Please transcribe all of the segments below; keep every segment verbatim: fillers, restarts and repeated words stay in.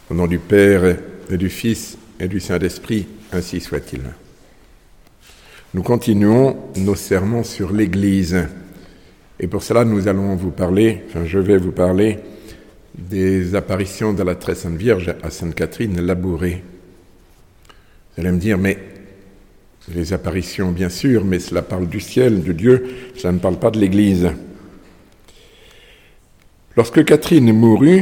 Au nom du Père et du Fils et du Saint-Esprit, ainsi soit-il. Nous continuons nos sermons sur l'Église. Et pour cela, nous allons vous parler, enfin je vais vous parler, des apparitions de la Très Sainte Vierge à Sainte Catherine Labouré. Vous allez me dire, mais les apparitions, bien sûr, mais cela parle du ciel, de Dieu, ça ne parle pas de l'Église. Lorsque Catherine mourut,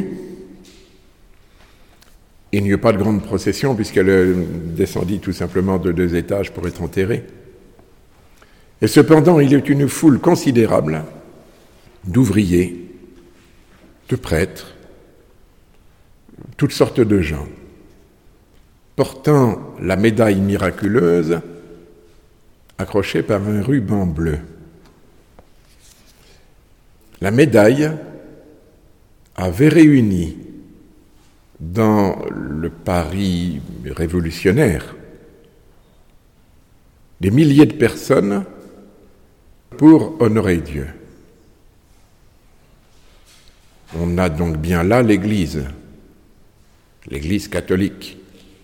il n'y eut pas de grande procession puisqu'elle descendit tout simplement de deux étages pour être enterrée. Et cependant, il y eut une foule considérable d'ouvriers, de prêtres, toutes sortes de gens, portant la médaille miraculeuse accrochée par un ruban bleu. La médaille avait réuni dans le Paris révolutionnaire des milliers de personnes pour honorer Dieu. On a donc bien là l'Église, l'Église catholique.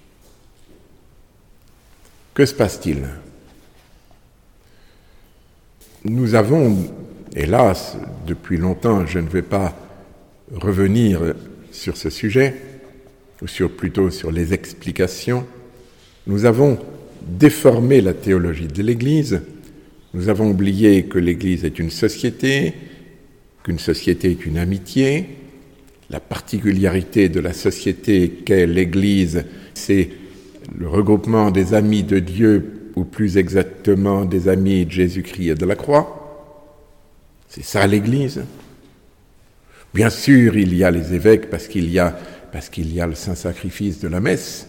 Que se passe-t-il ? Nous avons, hélas, depuis longtemps, je ne vais pas revenir sur ce sujet, ou sur, plutôt sur les explications, nous avons déformé la théologie de l'Église, nous avons oublié que l'Église est une société, qu'une société est une amitié. La particularité de la société qu'est l'Église, c'est le regroupement des amis de Dieu, ou plus exactement des amis de Jésus-Christ et de la croix. C'est ça l'Église. Bien sûr, il y a les évêques parce qu'il y a, parce qu'il y a le saint sacrifice de la messe.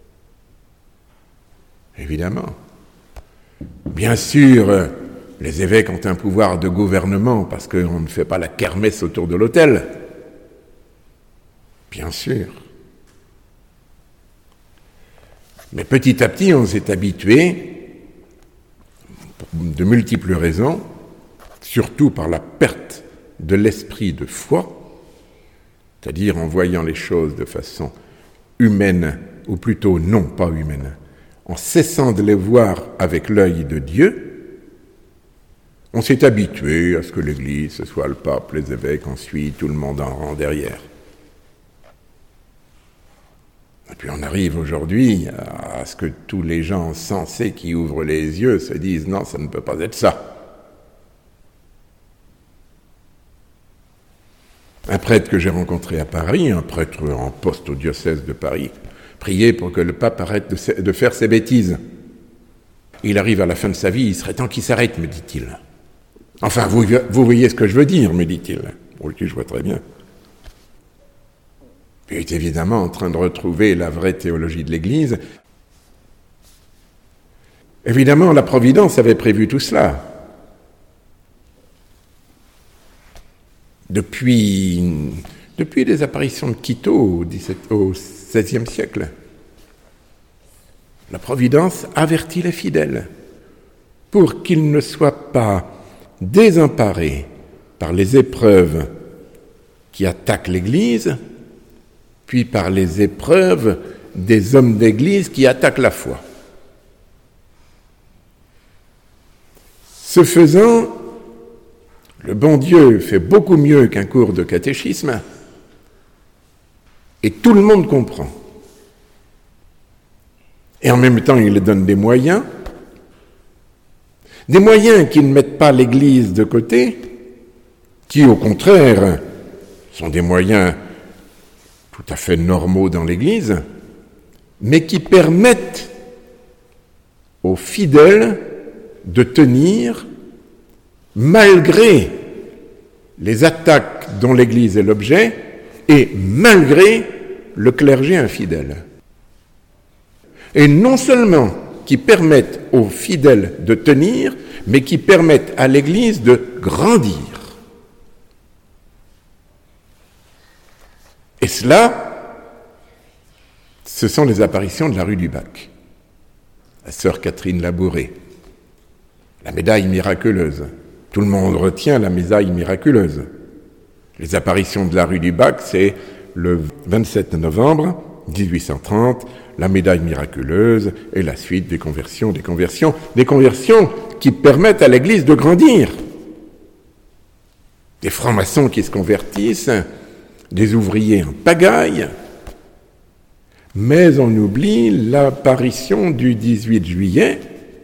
Évidemment. Bien sûr, les évêques ont un pouvoir de gouvernement parce qu'on ne fait pas la kermesse autour de l'autel. Bien sûr. Mais petit à petit, on s'est habitué, pour de multiples raisons, surtout par la perte de l'esprit de foi, c'est-à-dire en voyant les choses de façon humaine, ou plutôt non pas humaine, en cessant de les voir avec l'œil de Dieu, on s'est habitué à ce que l'Église, ce soit le pape, les évêques, ensuite tout le monde en rang derrière. Et puis on arrive aujourd'hui à ce que tous les gens sensés qui ouvrent les yeux se disent « non, ça ne peut pas être ça ». Un prêtre que j'ai rencontré à Paris, un prêtre en poste au diocèse de Paris, priait pour que le pape arrête de, de faire ses bêtises. Il arrive à la fin de sa vie, il serait temps qu'il s'arrête, me dit-il. Enfin, vous, vous voyez ce que je veux dire, me dit-il. Oui, je vois très bien. Il est évidemment en train de retrouver la vraie théologie de l'Église. Évidemment, la Providence avait prévu tout cela. Depuis, depuis les apparitions de Quito au, dix-septième, au seizième siècle, la Providence avertit les fidèles pour qu'ils ne soient pas désemparés par les épreuves qui attaquent l'Église, puis par les épreuves des hommes d'Église qui attaquent la foi. Ce faisant, le bon Dieu fait beaucoup mieux qu'un cours de catéchisme et tout le monde comprend. Et en même temps, il donne des moyens, des moyens qui ne mettent pas l'Église de côté, qui au contraire sont des moyens tout à fait normaux dans l'Église, mais qui permettent aux fidèles de tenir malgré les attaques dont l'Église est l'objet et malgré le clergé infidèle. Et non seulement qui permettent aux fidèles de tenir, mais qui permettent à l'Église de grandir. Et cela, ce sont les apparitions de la rue du Bac. La sœur Catherine Labouré, la médaille miraculeuse. Tout le monde retient la médaille miraculeuse. Les apparitions de la rue du Bac, c'est le vingt-sept novembre dix-huit cent trente, la médaille miraculeuse et la suite des conversions, des conversions, des conversions qui permettent à l'Église de grandir. Des francs-maçons qui se convertissent, des ouvriers en pagaille. Mais on oublie l'apparition du dix-huit juillet.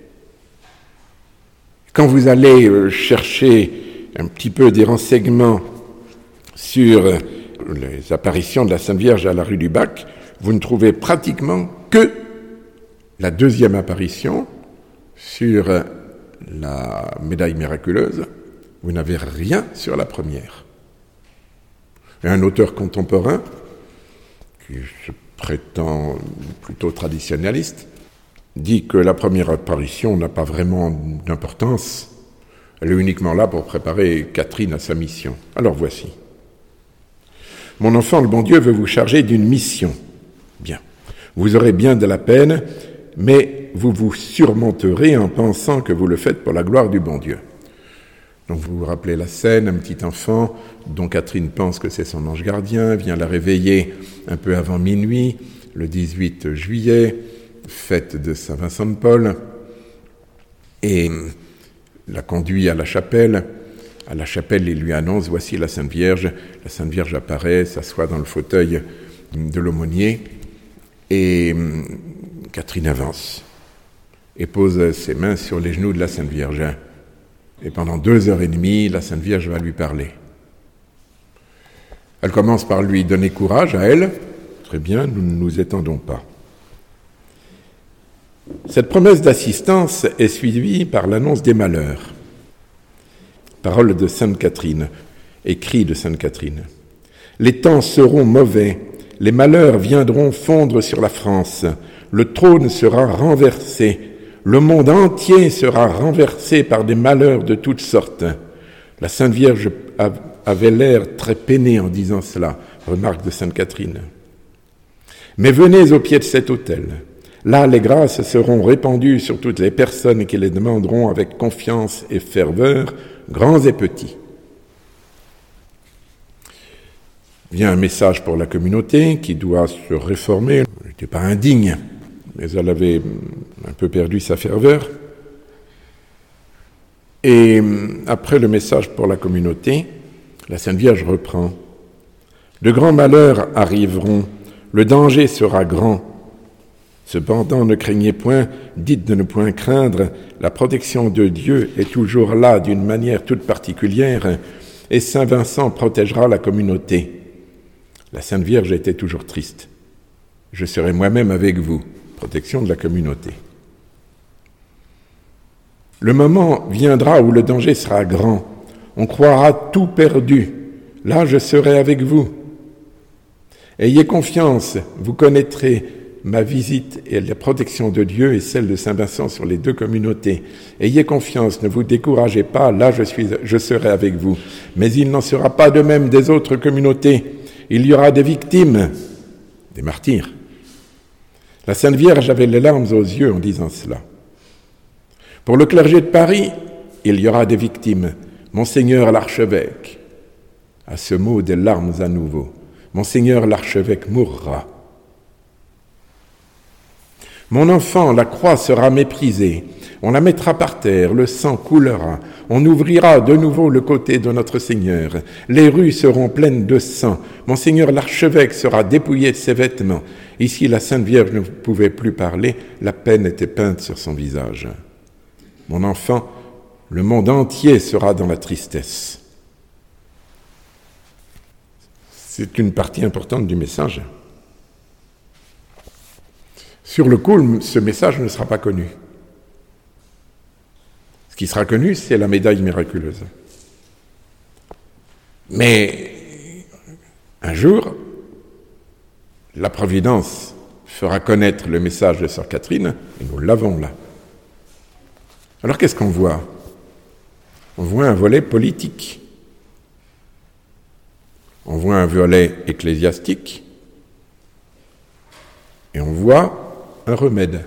Quand vous allez chercher un petit peu des renseignements sur les apparitions de la Sainte Vierge à la rue du Bac, vous ne trouvez pratiquement que la deuxième apparition sur la médaille miraculeuse. Vous n'avez rien sur la première. Et un auteur contemporain, qui se prétend plutôt traditionnaliste, dit que la première apparition n'a pas vraiment d'importance. Elle est uniquement là pour préparer Catherine à sa mission. Alors voici. Mon enfant, le bon Dieu veut vous charger d'une mission. Bien. Vous aurez bien de la peine, mais vous vous surmonterez en pensant que vous le faites pour la gloire du bon Dieu. Donc vous vous rappelez la scène, un petit enfant dont Catherine pense que c'est son ange gardien, vient la réveiller un peu avant minuit, le dix-huit juillet, fête de Saint-Vincent de Paul, et la conduit à la chapelle. À la chapelle, il lui annonce, voici la Sainte Vierge. La Sainte Vierge apparaît, s'assoit dans le fauteuil de l'aumônier, et Catherine avance et pose ses mains sur les genoux de la Sainte Vierge. Et pendant deux heures et demie, la Sainte Vierge va lui parler. Elle commence par lui donner courage à elle. Très bien, nous ne nous étendons pas. Cette promesse d'assistance est suivie par l'annonce des malheurs. Parole de Sainte Catherine, écrit de Sainte Catherine. Les temps seront mauvais, les malheurs viendront fondre sur la France, le trône sera renversé, le monde entier sera renversé par des malheurs de toutes sortes. La Sainte Vierge avait l'air très peinée en disant cela, remarque de Sainte Catherine. Mais venez au pied de cet autel. Là, les grâces seront répandues sur toutes les personnes qui les demanderont avec confiance et ferveur, grands et petits. Vient un message pour la communauté qui doit se réformer. Elle n'était pas indigne, mais elle avait un peu perdu sa ferveur. Et après le message pour la communauté, la Sainte Vierge reprend. De grands malheurs arriveront, le danger sera grand. Cependant, ne craignez point, dites de ne point craindre, la protection de Dieu est toujours là d'une manière toute particulière, et Saint Vincent protégera la communauté. La Sainte Vierge était toujours triste. Je serai moi-même avec vous, protection de la communauté. Le moment viendra où le danger sera grand, on croira tout perdu, là je serai avec vous. Ayez confiance, vous connaîtrez ma visite et la protection de Dieu et celle de Saint Vincent sur les deux communautés. Ayez confiance, ne vous découragez pas, là je, suis, je serai avec vous. Mais il n'en sera pas de même des autres communautés. Il y aura des victimes, des martyrs. La Sainte Vierge avait les larmes aux yeux en disant cela. Pour le clergé de Paris, il y aura des victimes. Monseigneur l'archevêque, à ce mot des larmes à nouveau, Monseigneur l'archevêque mourra. Mon enfant, la croix sera méprisée, on la mettra par terre, le sang coulera, on ouvrira de nouveau le côté de notre Seigneur, les rues seront pleines de sang, Monseigneur l'archevêque sera dépouillé de ses vêtements. Ici, la Sainte Vierge ne pouvait plus parler, la peine était peinte sur son visage. Mon enfant, le monde entier sera dans la tristesse. C'est une partie importante du message. Sur le coup, ce message ne sera pas connu. Ce qui sera connu, c'est la médaille miraculeuse. Mais un jour, la Providence fera connaître le message de Sœur Catherine, et nous l'avons là. Alors qu'est-ce qu'on voit ? On voit un volet politique. On voit un volet ecclésiastique. Et on voit un remède.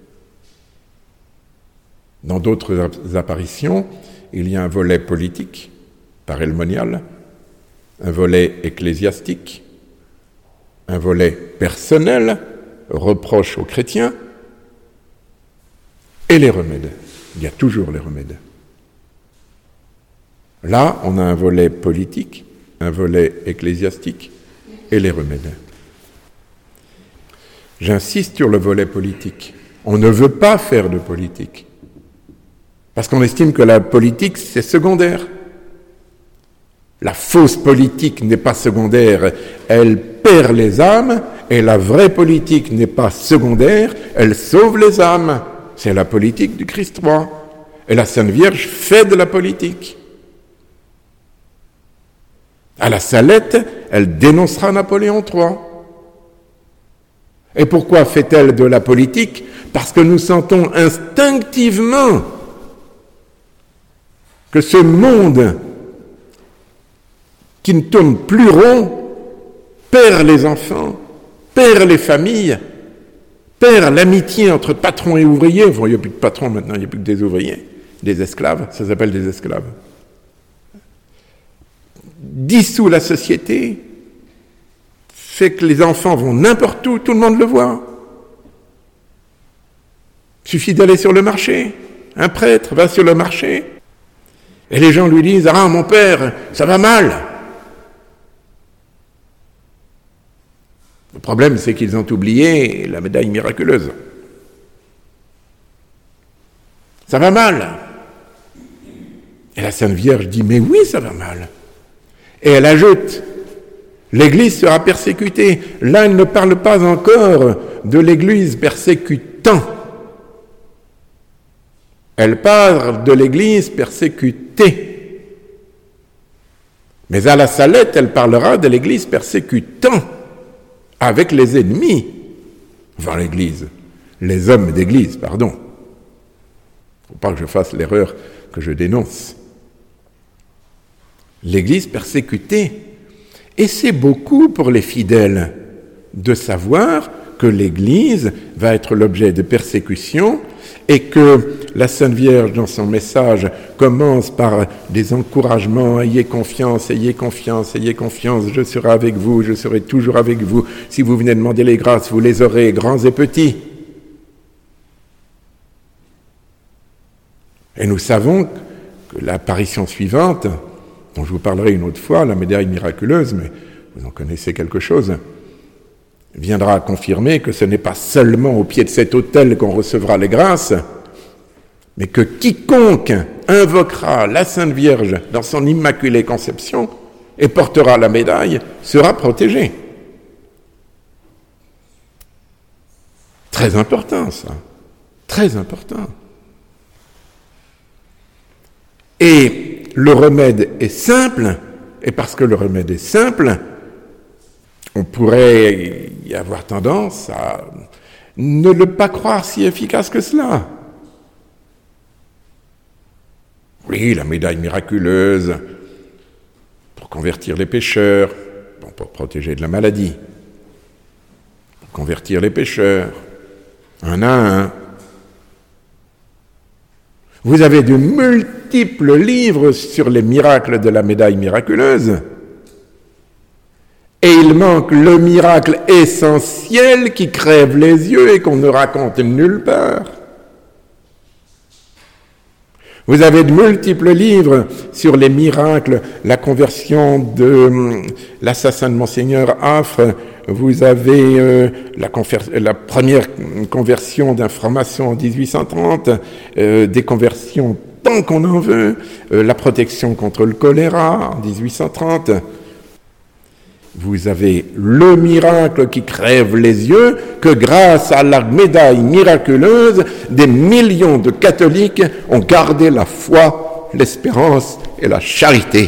Dans d'autres apparitions, il y a un volet politique, parélemonial, un volet ecclésiastique, un volet personnel, reproche aux chrétiens, et les remèdes. Il y a toujours les remèdes. Là, on a un volet politique, un volet ecclésiastique et les remèdes. J'insiste sur le volet politique. On ne veut pas faire de politique, parce qu'on estime que la politique, c'est secondaire. La fausse politique n'est pas secondaire, elle perd les âmes, et la vraie politique n'est pas secondaire, elle sauve les âmes. C'est la politique du Christ roi. Et la Sainte Vierge fait de la politique. À la Salette, elle dénoncera Napoléon trois. Et pourquoi fait-elle de la politique ? Parce que nous sentons instinctivement que ce monde qui ne tourne plus rond perd les enfants, perd les familles, perd l'amitié entre patron et ouvrier. Bon, il n'y a plus de patrons maintenant, il n'y a plus que des ouvriers, des esclaves, ça s'appelle des esclaves. Dissout la société, fait que les enfants vont n'importe où, tout le monde le voit. Il suffit d'aller sur le marché. Un prêtre va sur le marché et les gens lui disent « Ah, mon père, ça va mal !» Le problème, c'est qu'ils ont oublié la médaille miraculeuse. Ça va mal. Et la Sainte Vierge dit « Mais oui, ça va mal !» Et elle ajoute « L'Église sera persécutée ». Là, elle ne parle pas encore de l'Église persécutant. Elle parle de l'Église persécutée. Mais à la Salette, elle parlera de l'Église persécutant, avec les ennemis. Enfin, l'Église, les hommes d'Église, pardon. Il ne faut pas que je fasse l'erreur que je dénonce. L'Église persécutée. Et c'est beaucoup pour les fidèles de savoir que l'Église va être l'objet de persécutions et que la Sainte Vierge, dans son message, commence par des encouragements. Ayez confiance, ayez confiance, ayez confiance, je serai avec vous, je serai toujours avec vous. Si vous venez demander les grâces, vous les aurez, grands et petits. Et nous savons que l'apparition suivante, dont je vous parlerai une autre fois, la médaille miraculeuse, mais vous en connaissez quelque chose, viendra confirmer que ce n'est pas seulement au pied de cet autel qu'on recevra les grâces, mais que quiconque invoquera la Sainte Vierge dans son immaculée conception et portera la médaille sera protégé. Très important, ça. Très important. Et le remède est simple, et parce que le remède est simple, on pourrait y avoir tendance à ne le pas croire si efficace que cela. Oui, la médaille miraculeuse, pour convertir les pécheurs, bon, pour protéger de la maladie, pour convertir les pécheurs, un à un. Vous avez de multiples livres sur les miracles de la médaille miraculeuse, et il manque le miracle essentiel qui crève les yeux et qu'on ne raconte nulle part. Vous avez de multiples livres sur les miracles, la conversion de l'assassin de Monseigneur Affre, vous avez euh, la, confer- la première conversion d'un franc-maçon en dix-huit cent trente, euh, des conversions tant qu'on en veut, euh, la protection contre le choléra en dix-huit cent trente. Vous avez le miracle qui crève les yeux, que grâce à la médaille miraculeuse, des millions de catholiques ont gardé la foi, l'espérance et la charité.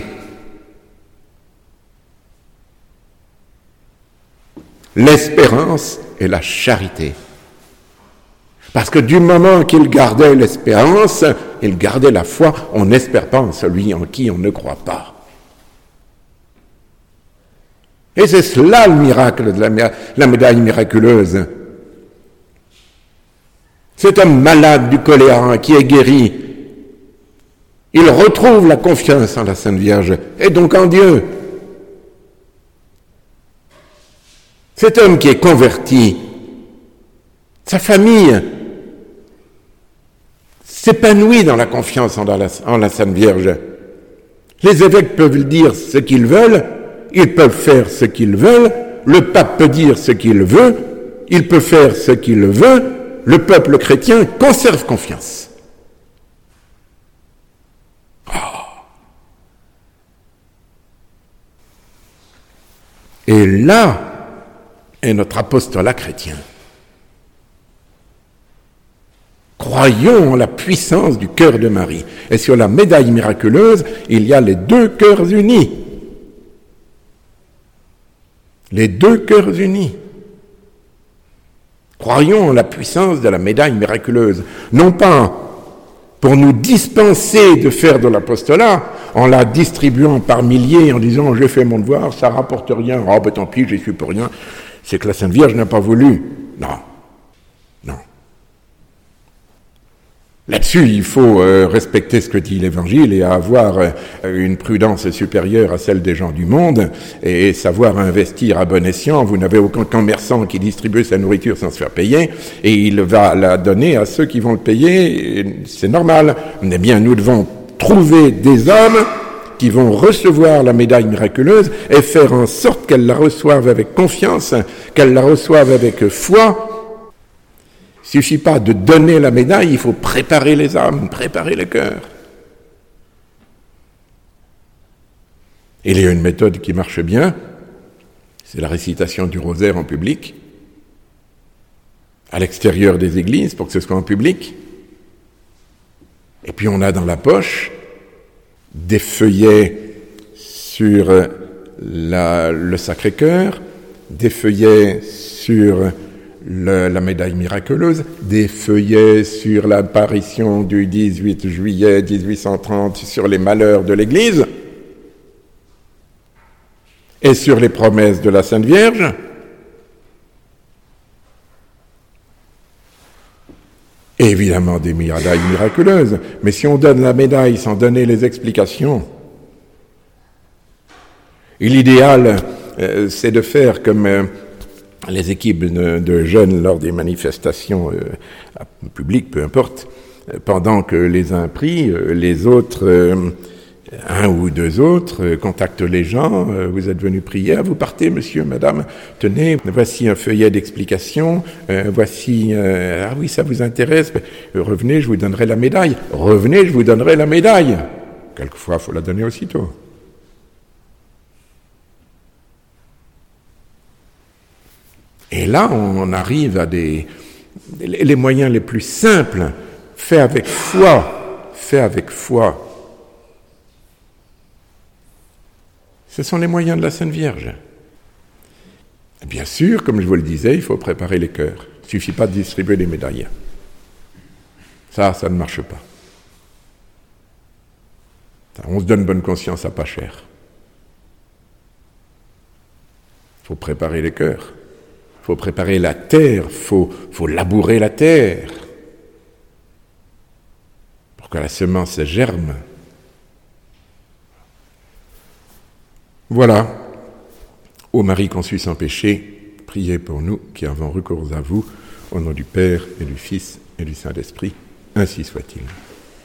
L'espérance et la charité. Parce que du moment qu'ils gardaient l'espérance, ils gardaient la foi, on n'espère pas en celui en qui on ne croit pas. Et c'est cela le miracle de la, la médaille miraculeuse. Cet homme malade du choléra qui est guéri, il retrouve la confiance en la Sainte Vierge et donc en Dieu. Cet homme qui est converti, sa famille s'épanouit dans la confiance en la, en la Sainte Vierge. Les évêques peuvent dire ce qu'ils veulent, ils peuvent faire ce qu'ils veulent, le pape peut dire ce qu'il veut, il peut faire ce qu'il veut, le peuple chrétien conserve confiance. Oh. Et là est notre apostolat chrétien. Croyons en la puissance du cœur de Marie. Et sur la médaille miraculeuse, il y a les deux cœurs unis. Les deux cœurs unis. Croyons en la puissance de la médaille miraculeuse. Non pas pour nous dispenser de faire de l'apostolat, en la distribuant par milliers, en disant « j'ai fait mon devoir, ça rapporte rien, oh ben tant pis, j'y suis pour rien », c'est que la Sainte Vierge n'a pas voulu. Non. Non. Là-dessus, il faut euh, respecter ce que dit l'Évangile et avoir euh, une prudence supérieure à celle des gens du monde et savoir investir à bon escient. Vous n'avez aucun commerçant qui distribue sa nourriture sans se faire payer et il va la donner à ceux qui vont le payer. Et c'est normal. Eh bien, nous devons trouver des hommes qui vont recevoir la médaille miraculeuse et faire en sorte qu'elle la reçoivent avec confiance, qu'elle la reçoivent avec foi. Il ne suffit pas de donner la médaille, il faut préparer les âmes, préparer le cœur. Il y a une méthode qui marche bien, c'est la récitation du rosaire en public, à l'extérieur des églises, pour que ce soit en public. Et puis on a dans la poche des feuillets sur la, le Sacré-Cœur, des feuillets sur Le, la médaille miraculeuse, des feuillets sur l'apparition du dix-huit juillet dix-huit cent trente sur les malheurs de l'Église et sur les promesses de la Sainte Vierge. Et évidemment des médailles miraculeuses. Mais si on donne la médaille sans donner les explications, et l'idéal, euh, c'est de faire comme euh, les équipes de, de jeunes lors des manifestations euh, publiques, peu importe, euh, pendant que les uns prient, euh, les autres, euh, un ou deux autres, euh, contactent les gens, euh, vous êtes venus prier, vous partez monsieur, madame, tenez, voici un feuillet d'explication, euh, voici, euh, ah oui, ça vous intéresse, euh, revenez, je vous donnerai la médaille, revenez, je vous donnerai la médaille. Quelquefois, il faut la donner aussitôt. Et là, on arrive à des, les moyens les plus simples, faits avec foi, faits avec foi. Ce sont les moyens de la Sainte Vierge. Bien sûr, comme je vous le disais, il faut préparer les cœurs. Il ne suffit pas de distribuer des médailles. Ça, ça ne marche pas. On se donne bonne conscience à pas cher. Il faut préparer les cœurs. Il faut préparer la terre, il faut, faut labourer la terre pour que la semence germe. Voilà. Ô Marie conçue sans péché, priez pour nous qui avons recours à vous, au nom du Père et du Fils et du Saint-Esprit. Ainsi soit-il.